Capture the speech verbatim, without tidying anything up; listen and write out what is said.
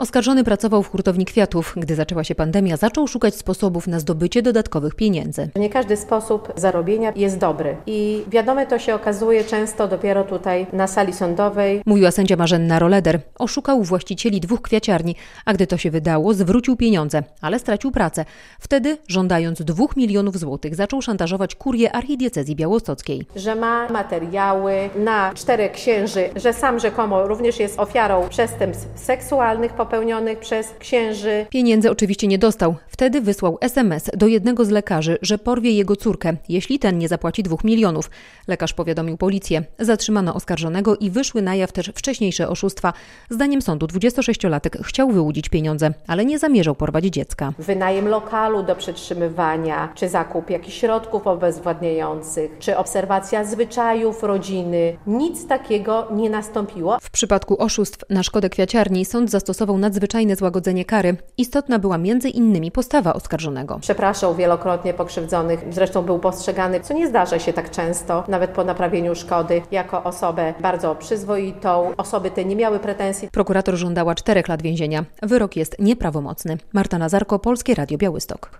Oskarżony pracował w hurtowni kwiatów. Gdy zaczęła się pandemia, zaczął szukać sposobów na zdobycie dodatkowych pieniędzy. Nie każdy sposób zarobienia jest dobry i wiadome to się okazuje często dopiero tutaj na sali sądowej. Mówiła sędzia Marzenna Roleder. Oszukał właścicieli dwóch kwiaciarni, a gdy to się wydało, zwrócił pieniądze, ale stracił pracę. Wtedy, żądając dwóch milionów złotych, zaczął szantażować kurię archidiecezji białostockiej. Że ma materiały na czterech księży, że sam rzekomo również jest ofiarą przestępstw seksualnych popełnionych przez księży. Pieniędzy oczywiście nie dostał. Wtedy wysłał es em es do jednego z lekarzy, że porwie jego córkę, jeśli ten nie zapłaci dwóch milionów. Lekarz powiadomił policję. Zatrzymano oskarżonego i wyszły na jaw też wcześniejsze oszustwa. Zdaniem sądu dwudziestosześciolatek chciał wyłudzić pieniądze, ale nie zamierzał porwać dziecka. Wynajem lokalu do przetrzymywania, czy zakup jakichś środków obezwładniających, czy obserwacja zwyczajów rodziny. Nic takiego nie nastąpiło. W przypadku oszustw na szkodę kwiaciarni sąd zastosował nadzwyczajne złagodzenie kary. Istotna była między innymi postawa oskarżonego. Przepraszał wielokrotnie pokrzywdzonych, zresztą był postrzegany, co nie zdarza się tak często, nawet po naprawieniu szkody, jako osobę bardzo przyzwoitą. Osoby te nie miały pretensji. Prokurator żądała czterech lat więzienia. Wyrok jest nieprawomocny. Marta Nazarko, Polskie Radio Białystok.